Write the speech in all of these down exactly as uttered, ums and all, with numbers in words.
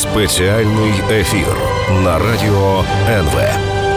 Спеціальний ефір на радіо ен ве.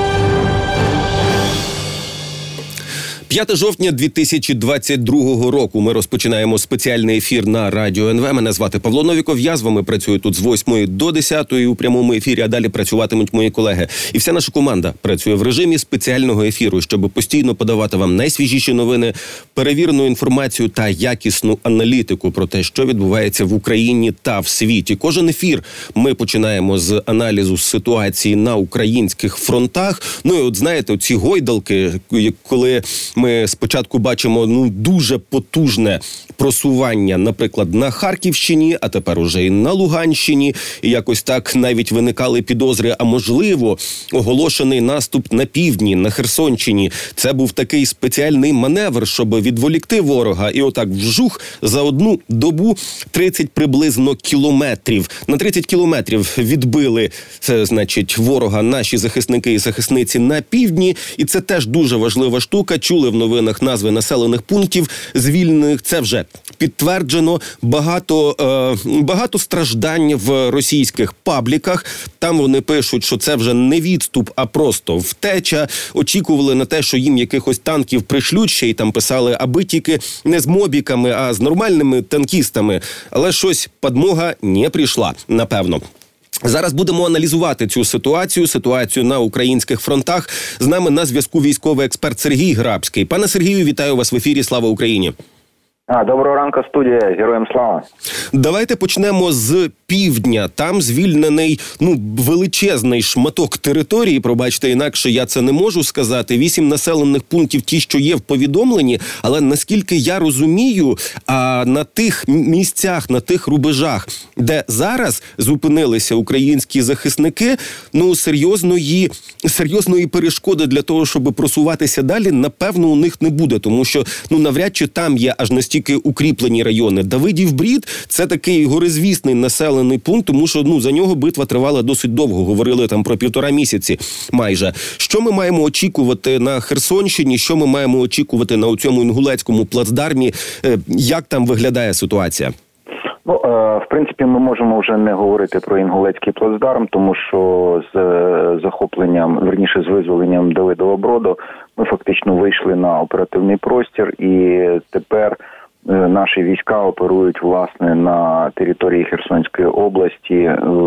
п'яте жовтня дві тисячі двадцять другого року ми розпочинаємо спеціальний ефір на радіо ен ве. Мене звати Павло Новіков. Я з вами працюю тут з восьмої до десятої у прямому ефірі, а далі працюватимуть мої колеги. І вся наша команда працює в режимі спеціального ефіру, щоб постійно подавати вам найсвіжіші новини, перевірену інформацію та якісну аналітику про те, що відбувається в Україні та в світі. Кожен ефір ми починаємо з аналізу ситуації на українських фронтах. Ну і от знаєте, ці гойдалки, коли ми спочатку бачимо ну дуже потужне просування, наприклад, на Харківщині, а тепер уже і на Луганщині. І якось так навіть виникали підозри, а можливо, оголошений наступ на півдні, на Херсонщині. Це був такий спеціальний маневр, щоб відволікти ворога. І отак вжух за одну добу тридцять приблизно кілометрів. На тридцять кілометрів відбили, це, значить, ворога наші захисники і захисниці на півдні. І це теж дуже важлива штука. Чули в новинах назви населених пунктів звільнених. Це вже підтверджено. Багато, е, багато страждань в російських пабліках. Там вони пишуть, що це вже не відступ, а просто втеча. Очікували на те, що їм якихось танків пришлють ще, і там писали, аби тільки не з мобіками, а з нормальними танкістами. Але щось подмога не прийшла, напевно. Зараз будемо аналізувати цю ситуацію, ситуацію на українських фронтах. З нами на зв'язку військовий експерт Сергій Грабський. Пане Сергію, вітаю вас в ефірі. Слава Україні! А, доброго ранку, студія. Героям слава. Давайте почнемо з півдня. Там звільнений, ну, величезний шматок території, пробачте, інакше я це не можу сказати. Вісім населених пунктів, ті, що є в повідомленні, але наскільки я розумію, а на тих місцях, на тих рубежах, де зараз зупинилися українські захисники, ну, серйозної, серйозної перешкоди для того, щоб просуватися далі, напевно, у них не буде, тому що, ну, навряд чи там є аж настільки укріплені райони. Давидів Брід – це такий горизвісний населений пункт, тому що ну за нього битва тривала досить довго. Говорили там про півтора місяці майже. Що ми маємо очікувати на Херсонщині? Що ми маємо очікувати на цьому інгулецькому плацдармі? Як там виглядає ситуація? Ну, в принципі, ми можемо вже не говорити про інгулецький плацдарм, тому що з захопленням, верніше, з визволенням Давидова Броду ми фактично вийшли на оперативний простір, і тепер наші війська оперують, власне, на території Херсонської області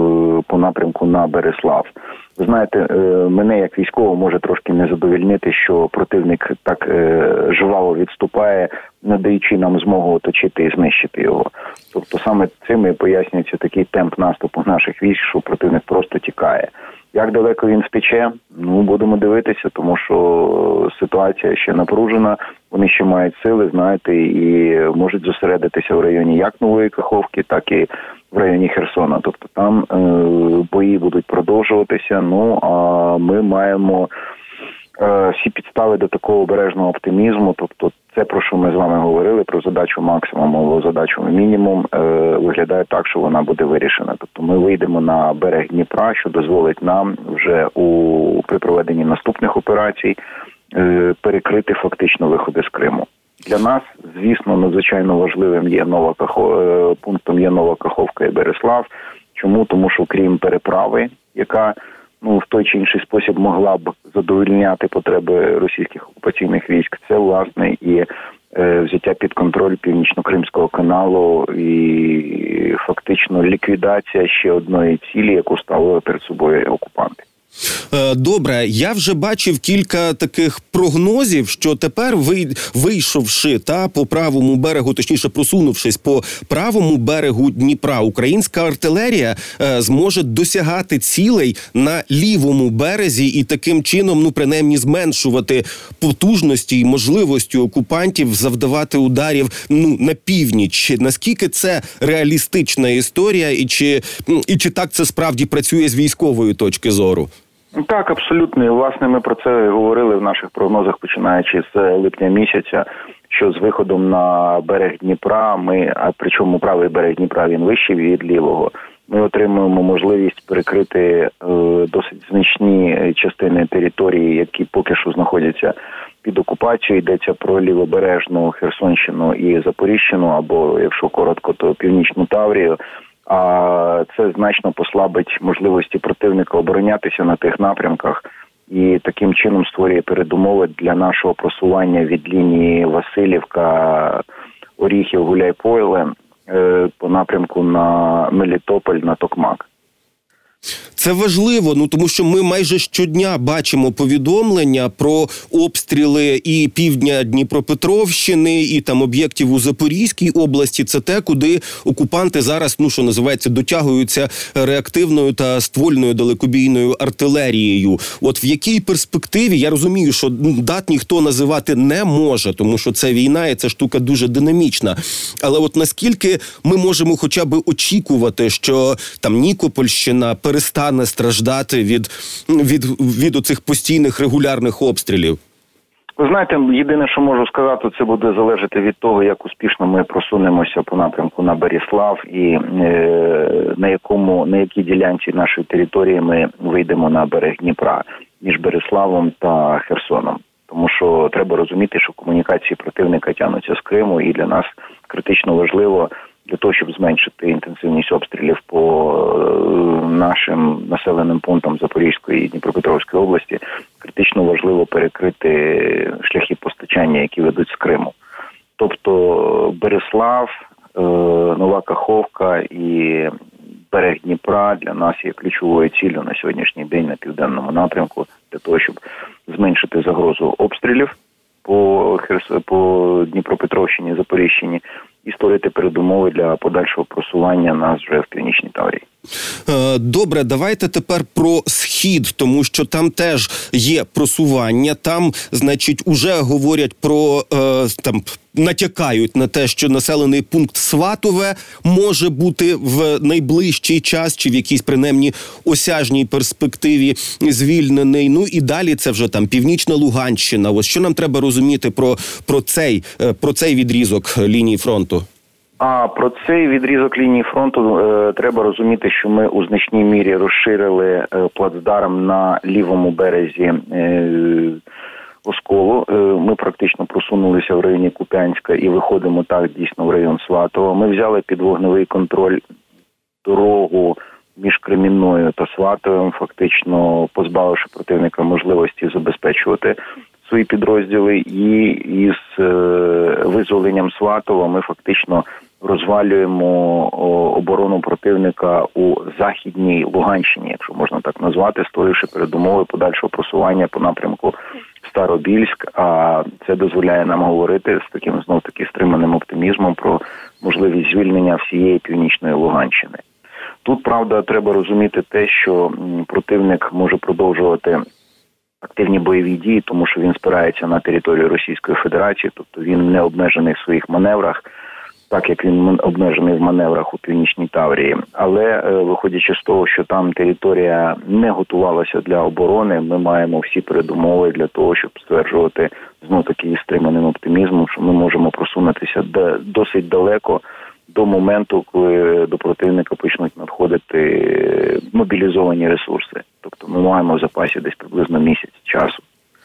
по напрямку на Береслав. Ви знаєте, мене як військово може трошки не задовольнити, що противник так жваво відступає, не даючи нам змогу оточити і знищити його. Тобто саме цим і пояснюється такий темп наступу наших військ, що противник просто тікає. Як далеко він втече? Ну, будемо дивитися, тому що ситуація ще напружена, вони ще мають сили, знаєте, і можуть зосередитися в районі як Нової Каховки, так і в районі Херсона. Тобто там е, бої будуть продовжуватися, ну, а ми маємо е, всі підстави до такого обережного оптимізму, тобто це, про що ми з вами говорили, про задачу максимум або задачу мінімум, е, виглядає так, що вона буде вирішена. Тобто ми вийдемо на берег Дніпра, що дозволить нам вже у при проведенні наступних операцій е, перекрити фактично виходи з Криму. Для нас, звісно, надзвичайно важливим є Нова Кахов... е, пунктом є Нова Каховка і Береслав. Чому? Тому що крім переправи, яка ну, в той чи інший спосіб могла б задовольняти потреби російських окупаційних військ, це, власне, і е, взяття під контроль Північно-Кримського каналу і фактично ліквідація ще одної цілі, яку ставили перед собою окупанти. Добре, я вже бачив кілька таких прогнозів, що тепер, вийшовши та по правому берегу, точніше просунувшись по правому берегу Дніпра, українська артилерія е, зможе досягати цілей на лівому березі і таким чином, ну, принаймні, зменшувати потужності і можливості окупантів завдавати ударів, ну, на північ. Наскільки це реалістична історія і чи, і чи так це справді працює з військової точки зору? Так, абсолютно. І, власне, ми про це говорили в наших прогнозах, починаючи з липня місяця, що з виходом на берег Дніпра, ми, а причому правий берег Дніпра, він вищий від лівого, ми отримуємо можливість перекрити е, досить значні частини території, які поки що знаходяться під окупацією. Йдеться про лівобережну Херсонщину і Запоріжжину, або, якщо коротко, то Північну Таврію. А це значно послабить можливості противника оборонятися на тих напрямках і таким чином створює передумови для нашого просування від лінії Васильівка, Оріхів, Гуляйполе по напрямку на Мелітополь, на Токмак. Це важливо, ну тому що ми майже щодня бачимо повідомлення про обстріли і півдня Дніпропетровщини, і там об'єктів у Запорізькій області. Це те, куди окупанти зараз, ну що називається, дотягуються реактивною та ствольною далекобійною артилерією. От в якій перспективі, я розумію, що дат ніхто називати не може, тому що це війна і ця штука дуже динамічна. Але от наскільки ми можемо хоча б очікувати, що там Нікопольщина перестане страждати від, від, від оцих постійних регулярних обстрілів? Ви знаєте, єдине, що можу сказати, це буде залежати від того, як успішно ми просунемося по напрямку на Беріслав і е, на якому, на якій ділянці нашої території ми вийдемо на берег Дніпра між Беріславом та Херсоном. Тому що треба розуміти, що комунікації противника тягнуться з Криму, і для нас критично важливо для того, щоб зменшити інтенсивність обстрілів по нашим населеним пунктам Запорізької і Дніпропетровської області, критично важливо перекрити шляхи постачання, які ведуть з Криму. Тобто Береслав, Нова Каховка і берег Дніпра для нас є ключовою ціллю на сьогоднішній день на південному напрямку для того, щоб зменшити загрозу обстрілів по, Херс... по Дніпропетровщині, Запоріжчині і створити передумови для подальшого просування нас вже в Північній Таврії. Добре, давайте тепер про Схід, тому що там теж є просування, там, значить, уже говорять про, там, натякають на те, що населений пункт Сватове може бути в найближчий час, чи в якійсь, принаймні, осяжній перспективі звільнений. Ну і далі це вже там Північна Луганщина. Ось що нам треба розуміти про, про, цей, про цей відрізок лінії фронту? А про цей відрізок лінії фронту е, треба розуміти, що ми у значній мірі розширили е, плацдарм на лівому березі е, Осколу. Е, ми практично просунулися в районі Куп'янська і виходимо так дійсно в район Сватова. Ми взяли під вогневий контроль дорогу між Кремінною та Сватовим, фактично позбавивши противника можливості забезпечувати свої підрозділи, і із е, визволенням Сватова ми фактично розвалюємо о, оборону противника у Західній Луганщині, якщо можна так назвати, створивши передумови подальшого просування по напрямку Старобільськ, а це дозволяє нам говорити з таким знов-таки стриманим оптимізмом про можливість звільнення всієї Північної Луганщини. Тут, правда, треба розуміти те, що противник може продовжувати активні бойові дії, тому що він спирається на територію Російської Федерації, тобто він не обмежений в своїх маневрах, так як він обмежений в маневрах у Північній Таврії. Але виходячи з того, що там територія не готувалася для оборони, ми маємо всі передумови для того, щоб стверджувати знов-таки із стриманим оптимізмом, що ми можемо просунутися досить далеко до моменту, коли до противника почнуть надходити мобілізовані ресурси. Тобто ми маємо в запасі десь приблизно місяць часу.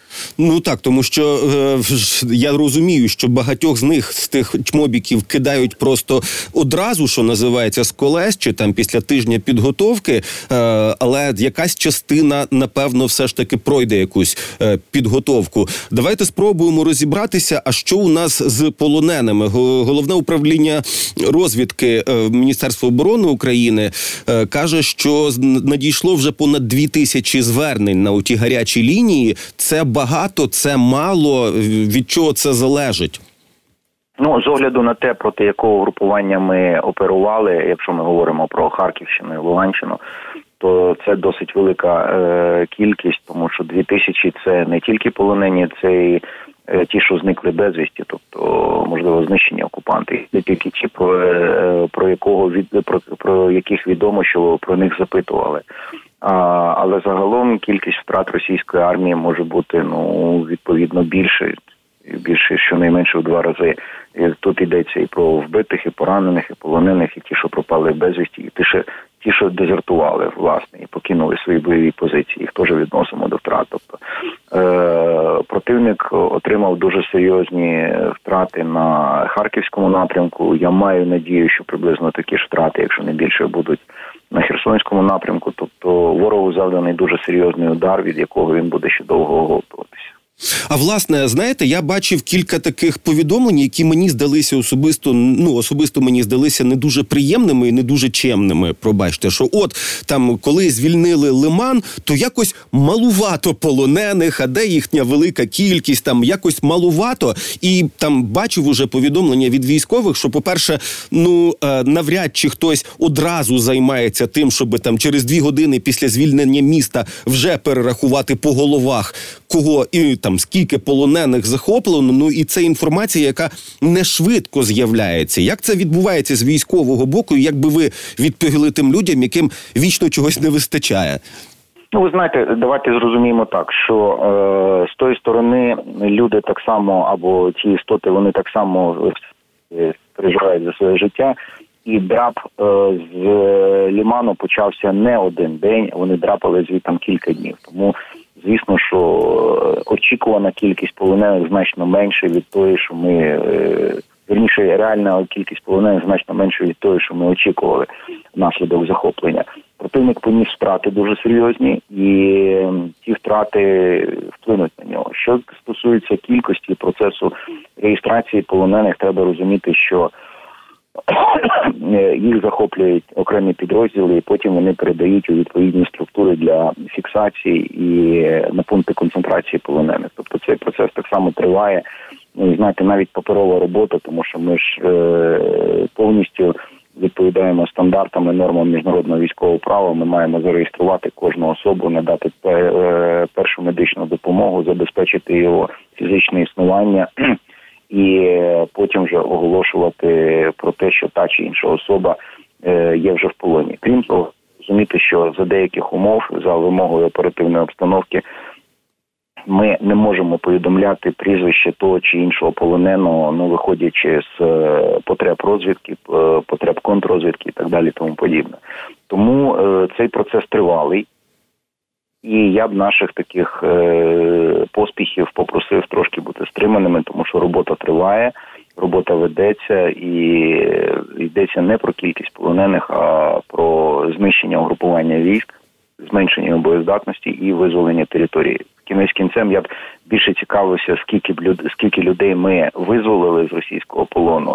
Ну так, тому що е, я розумію, що багатьох з них, з тих чмобіків, кидають просто одразу, що називається, з колес, чи там після тижня підготовки, е, але якась частина, напевно, все ж таки пройде якусь е, підготовку. Давайте спробуємо розібратися, а що у нас з полоненими. Головне управління розвідки е, Міністерства оборони України е, каже, що надійшло вже понад дві тисячі звернень на оті гарячі лінії. Це багато, це мало? Від чого це залежить? Ну, з огляду на те, проти якого групування ми оперували, якщо ми говоримо про Харківщину і Луганщину, то це досить велика е, кількість, тому що дві тисячі – це не тільки полонені, це і е, ті, що зникли безвісті, тобто, можливо, знищені окупанти, не тільки ті, про, е, про, якого від, про, про яких відомо, що про них запитували. А, але загалом кількість втрат російської армії може бути, ну, відповідно, більше, більше щонайменше в два рази. І тут йдеться і про вбитих, і поранених, і полонених, і ті, що пропали безвісті, і ті, що, ті, що дезертували, власне, і покинули свої бойові позиції, їх теж відносимо до втрат. Тобто е, противник отримав дуже серйозні втрати на Харківському напрямку. Я маю надію, що приблизно такі ж втрати, якщо не більше, будуть на Херсонському напрямку. Тобто ворогу завданий дуже серйозний удар, від якого він буде ще довго оговтуватися. А власне, знаєте, я бачив кілька таких повідомлень, які мені здалися особисто, ну, особисто мені здалися не дуже приємними і не дуже чемними, пробачте, що от, там, коли звільнили Лиман, то якось малувато полонених, а де їхня велика кількість, там, якось малувато, і там бачив уже повідомлення від військових, що, по-перше, ну, навряд чи хтось одразу займається тим, щоб там через дві години після звільнення міста вже перерахувати по головах, кого і там скільки полонених захоплено, ну і це інформація, яка не швидко з'являється. Як це відбувається з військового боку, і як би ви відповіли тим людям, яким вічно чогось не вистачає? Ну, ви знаєте, давайте зрозуміємо так, що е, з тої сторони люди так само, або ті істоти, вони так само переживають за своє життя, і драп е, з Лиману почався не один день, вони драпали звідти кілька днів. Тому звісно, що очікувана кількість полонених значно менше від тої, що ми, вірніше, реальна кількість полонених значно менше від тої, що ми очікували внаслідок захоплення. Противник поніс втрати дуже серйозні, і ті втрати вплинуть на нього. Що стосується кількості процесу реєстрації полонених, треба розуміти, що їх захоплюють окремі підрозділи, і потім вони передають у відповідні структури для фіксації і на пункти концентрації полонених. Тобто цей процес так само триває. Ну, і, знаєте, навіть паперова робота, тому що ми ж е, повністю відповідаємо стандартам і нормам міжнародного військового права. Ми маємо зареєструвати кожну особу, надати е, першу медичну допомогу, забезпечити його фізичне існування і потім вже оголошувати про те, що та чи інша особа е, є вже в полоні. Крім того, розуміти, що за деяких умов, за вимогою оперативної обстановки, ми не можемо повідомляти прізвище того чи іншого полоненого, ну, виходячи з е, потреб розвідки, е, потреб контррозвідки і так далі, тому подібне. Тому е, цей процес тривалий. І я б наших таких е, поспіхів попросив трошки бути стриманими, тому що робота триває, робота ведеться, і йдеться не про кількість полонених, а про знищення угрупування військ, зменшення боєздатності і визволення території. Кінець кінцем я б більше цікавився, скільки б люд, скільки людей ми визволили з російського полону,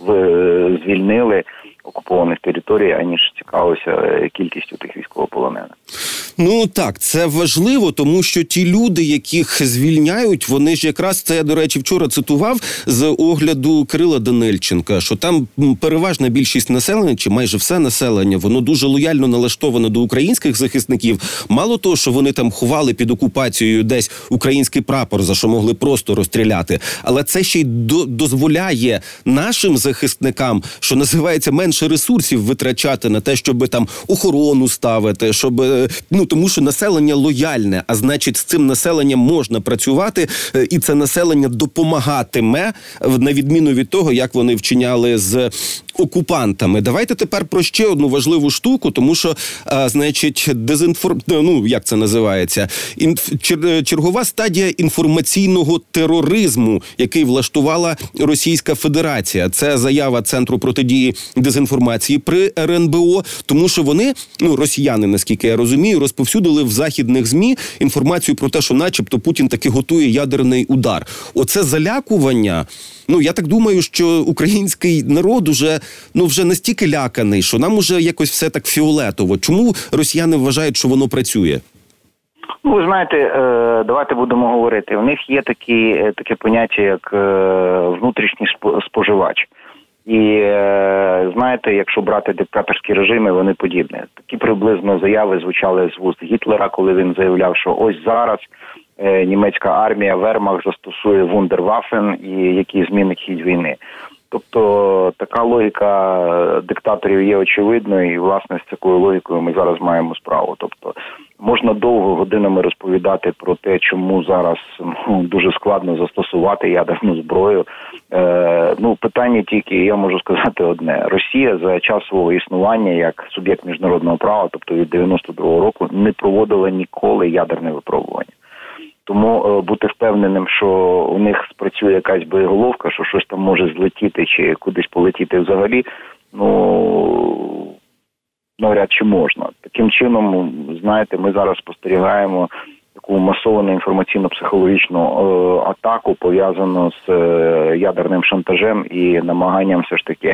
в, звільнили окупованих територій, аніж цікавився кількістю тих військовополонених. Ну так, це важливо, тому що ті люди, яких звільняють, вони ж якраз, це я, до речі, вчора цитував з огляду Кирила Данильченка, що там переважна більшість населення, чи майже все населення, воно дуже лояльно налаштоване до українських захисників. Мало того, що вони там ховали під окупацією десь український прапор, за що могли просто розстріляти, але це ще й до- дозволяє нашим захисникам, що називається, менше ресурсів витрачати на те, щоб там охорону ставити, щоб, ну, тому що населення лояльне, а значить, з цим населенням можна працювати, і це населення допомагатиме, на відміну від того, як вони вчиняли з окупантами. Давайте тепер про ще одну важливу штуку, тому що, а, значить, дезінформ... ну, як це називається? Інф... Чер... Чергова стадія інформаційного тероризму, який влаштувала Російська Федерація. Це заява Центру протидії дезінформації при ер ен бе о, тому що вони, ну, росіяни, наскільки я розумію, розповсюдили в західних ЗМІ інформацію про те, що начебто Путін таки готує ядерний удар. Оце залякування, ну, я так думаю, що український народ уже, ну, вже настільки ляканий, що нам уже якось все так фіолетово. Чому росіяни вважають, що воно працює? Ну, ви знаєте, давайте будемо говорити. У них є такі, таке поняття, як внутрішній споживач. І, знаєте, якщо брати диктаторські режими, вони подібні. Такі приблизно заяви звучали з вуст Гітлера, коли він заявляв, що ось зараз німецька армія, Вермахт застосує вундерваффен, і який змінить хід війни. Тобто така логіка диктаторів є очевидною, і, власне, з такою логікою ми зараз маємо справу. Тобто Можна довго годинами розповідати про те, чому зараз ну, дуже складно застосувати ядерну зброю. Е, ну, питання тільки, я можу сказати одне. Росія за час свого існування як суб'єкт міжнародного права, тобто від дев'яносто другого року, не проводила ніколи ядерне випробування. Тому е, бути впевненим, що у них спрацює якась боєголовка, що щось там може злетіти чи кудись полетіти взагалі, ну, навряд чи можна. Таким чином, знаєте, ми зараз спостерігаємо таку масовану інформаційно-психологічну е, атаку, пов'язану з е, ядерним шантажем і намаганням все ж таки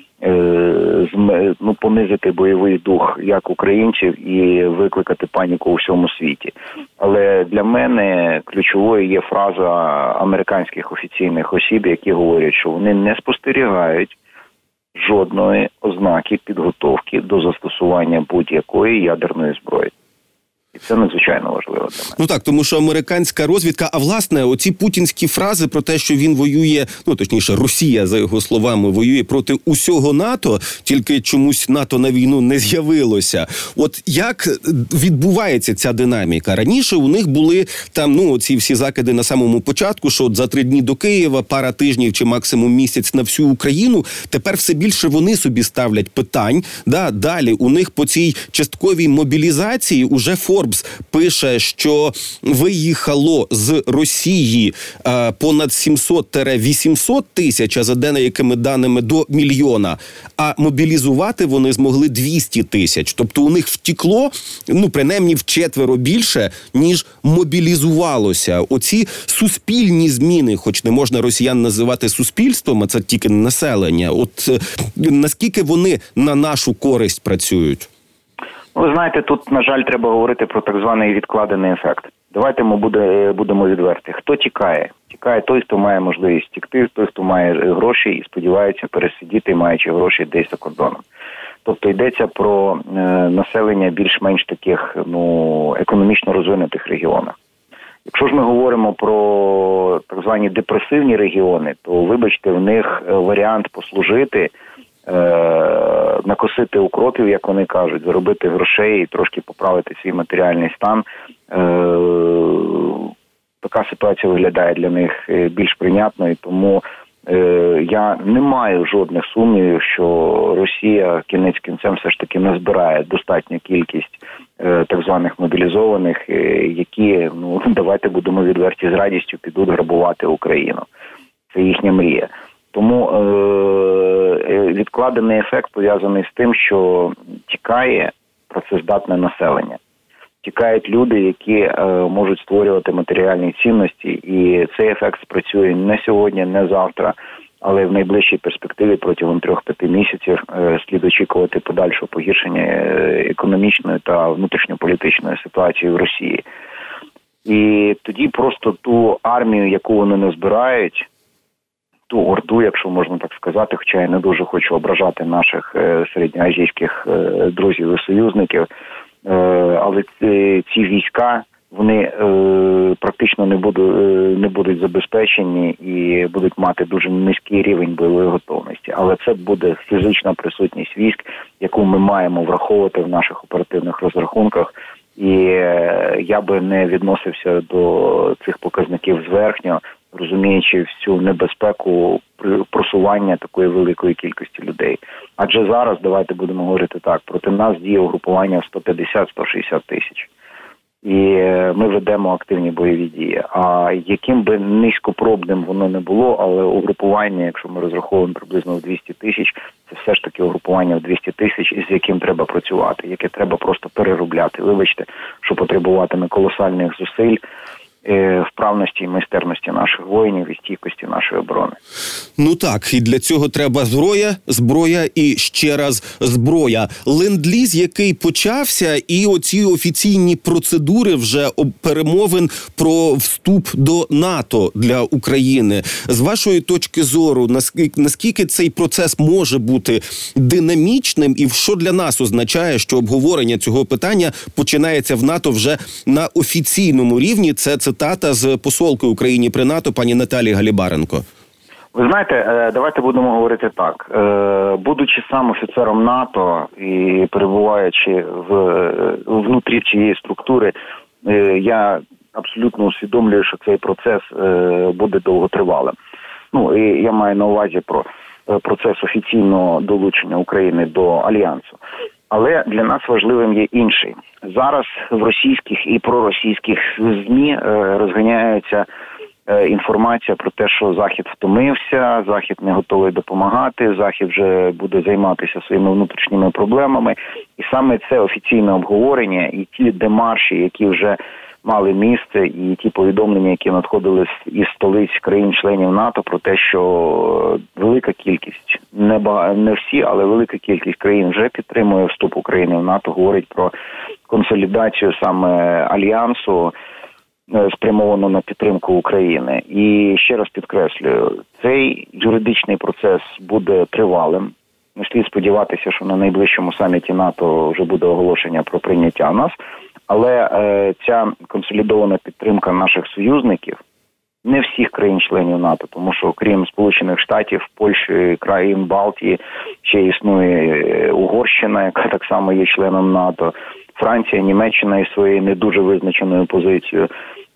е, зм, ну, понизити бойовий дух як українців і викликати паніку у всьому світі. Але для мене ключовою є фраза американських офіційних осіб, які говорять, що вони не спостерігають жодної ознаки підготовки до застосування будь-якої ядерної зброї. І це надзвичайно важливо для мене. Ну так, тому що американська розвідка, а власне, оці путінські фрази про те, що він воює, ну точніше, Росія, за його словами, воює проти усього НАТО, тільки чомусь НАТО на війну не з'явилося. От як відбувається ця динаміка? Раніше у них були там, ну, ці всі закиди на самому початку, що от за три дні до Києва, пара тижнів чи максимум місяць на всю Україну. Тепер все більше вони собі ставлять питань. Да, далі у них по цій частковій мобілізації уже Форбс пише, що виїхало з Росії е, понад сімсот-вісімсот тисяч, а за деякими даними до мільйона, а мобілізувати вони змогли двісті тисяч. Тобто у них втекло, ну, принаймні вчетверо більше, ніж мобілізувалося. Оці суспільні зміни, хоч не можна росіян називати суспільством, а це тільки населення. От е, наскільки вони на нашу користь працюють? Ви знаєте, тут, на жаль, треба говорити про так званий відкладений ефект. Давайте ми буде, будемо відверті. Хто тікає? Тікає той, хто має можливість тікти, той, хто має гроші і сподівається пересидіти, маючи гроші десь за кордоном. Тобто йдеться про е, населення більш-менш таких, ну, економічно розвинутих регіонах. Якщо ж ми говоримо про так звані депресивні регіони, то, вибачте, в них варіант послужити, Е, накосити укропів, як вони кажуть, заробити грошей і трошки поправити свій матеріальний стан. Е, така ситуація виглядає для них більш прийнятною, тому е, я не маю жодних сумнівів, що Росія кінець кінцем все ж таки назбирає достатню кількість е, так званих мобілізованих, е, які, ну, давайте будемо відверті, з радістю підуть грабувати Україну. Це їхня мрія. Тому е, відкладений ефект пов'язаний з тим, що тікає працездатне населення. Тікають люди, які е, можуть створювати матеріальні цінності, і цей ефект спрацює не сьогодні, не завтра, але в найближчій перспективі протягом трьох-п'яти місяців е, слід очікувати подальшого погіршення економічної та внутрішньополітичної ситуації в Росії. І тоді просто ту армію, яку вони назбирають, ту орду, якщо можна так сказати, хоча я не дуже хочу ображати наших е, середньоазійських е, друзів і союзників, е, але ці, ці війська, вони е, практично не, буду, е, не будуть забезпечені і будуть мати дуже низький рівень бойової готовності. Але це буде фізична присутність військ, яку ми маємо враховувати в наших оперативних розрахунках. І е, я би не відносився до цих показників зверхньо, розуміючи всю небезпеку просування такої великої кількості людей. Адже зараз, давайте будемо говорити так, проти нас діє угрупування сто п'ятдесят - сто шістдесят тисяч. І ми ведемо активні бойові дії. А яким би низькопробним воно не було, але угрупування, якщо ми розраховуємо приблизно в двісті тисяч, це все ж таки угрупування в двісті тисяч, з яким треба працювати, яке треба просто переробляти. Вибачте, що потребуватиме колосальних зусиль, вправності і майстерності наших воїнів і стійкості нашої оборони. Ну так, і для цього треба зброя, зброя і ще раз зброя. Ленд-ліз, який почався, і оці офіційні процедури вже перемовин про вступ до НАТО для України. З вашої точки зору, наскільки, наскільки цей процес може бути динамічним і що для нас означає, що обговорення цього питання починається в НАТО вже на офіційному рівні? Це цитата з посолки Україні при НАТО пані Наталії Галібаренко. Ви знаєте, давайте будемо говорити так. Будучи сам офіцером НАТО і перебуваючи в внутрі цієї структури, я абсолютно усвідомлюю, що цей процес буде довготривалим. Ну, і я маю на увазі про процес офіційного долучення України до Альянсу. Але для нас важливим є інший. Зараз в російських і проросійських ЗМІ розганяються інформація про те, що Захід втомився, Захід не готовий допомагати, Захід вже буде займатися своїми внутрішніми проблемами. І саме це офіційне обговорення і ті демарші, які вже мали місце, і ті повідомлення, які надходили із столиць країн-членів НАТО про те, що велика кількість, не, бага... не всі, але велика кількість країн вже підтримує вступ України в НАТО, говорить про консолідацію саме Альянсу, спрямовано на підтримку України. І ще раз підкреслюю, цей юридичний процес буде тривалим. Не слід сподіватися, що на найближчому саміті НАТО вже буде оголошення про прийняття нас. Але е, ця консолідована підтримка наших союзників, не всіх країн-членів НАТО, тому що крім Сполучених Штатів, Польщі, країн Балтії, ще існує Угорщина, яка так само є членом НАТО, Франція, Німеччина із своєю не дуже визначеною позицією.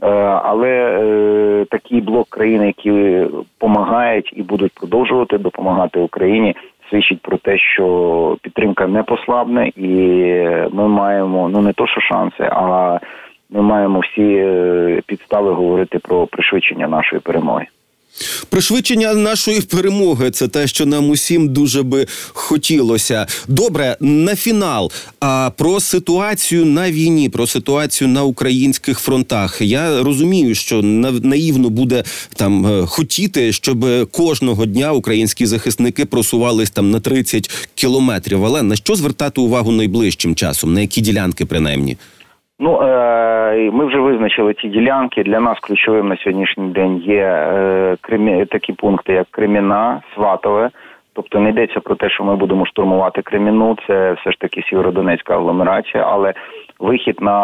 Але такий блок країн, які допомагають і будуть продовжувати допомагати Україні, свідчить про те, що підтримка не послабне, і ми маємо, ну не то що шанси, а ми маємо всі підстави говорити про пришвидшення нашої перемоги. Пришвидшення нашої перемоги – це те, що нам усім дуже би хотілося. Добре, на фінал. А про ситуацію на війні, про ситуацію на українських фронтах. Я розумію, що наївно буде там хотіти, щоб кожного дня українські захисники просувались там на тридцять кілометрів. Але на що звертати увагу найближчим часом? На які ділянки принаймні? Ну, ми вже визначили ті ділянки. Для нас ключовим на сьогоднішній день є такі пункти, як Креміна, Сватове. Тобто не йдеться про те, що ми будемо штурмувати Креміну, це все ж таки Сєвєродонецька агломерація, але вихід на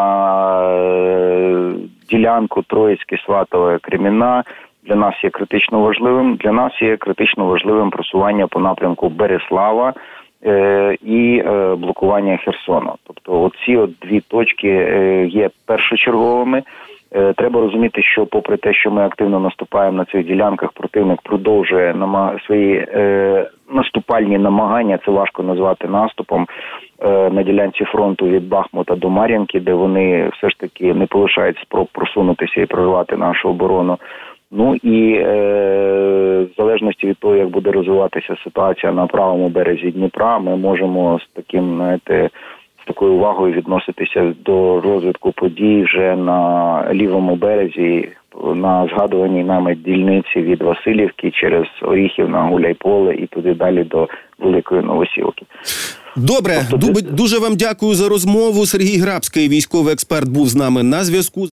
ділянку Троїцьке, Сватове, Креміна для нас є критично важливим. Для нас є критично важливим просування по напрямку Береслава і блокування Херсону. Тобто оці от дві точки є першочерговими. Треба розуміти, що попри те, що ми активно наступаємо на цих ділянках, противник продовжує намаг... свої е... наступальні намагання, це важко назвати наступом, е... на ділянці фронту від Бахмута до Мар'їнки, де вони все ж таки не полишають спроб просунутися і прорвати нашу оборону. Ну і е, в залежності від того, як буде розвиватися ситуація на правому березі Дніпра, ми можемо з таким, знаєте, з такою увагою відноситися до розвитку подій вже на лівому березі, на згадуваній нами дільниці від Василівки через Оріхів на Гуляйполе і туди далі до Великої Новосілки. Добре, тобто, дуже вам дякую за розмову. Сергій Грабський, військовий експерт, був з нами на зв'язку.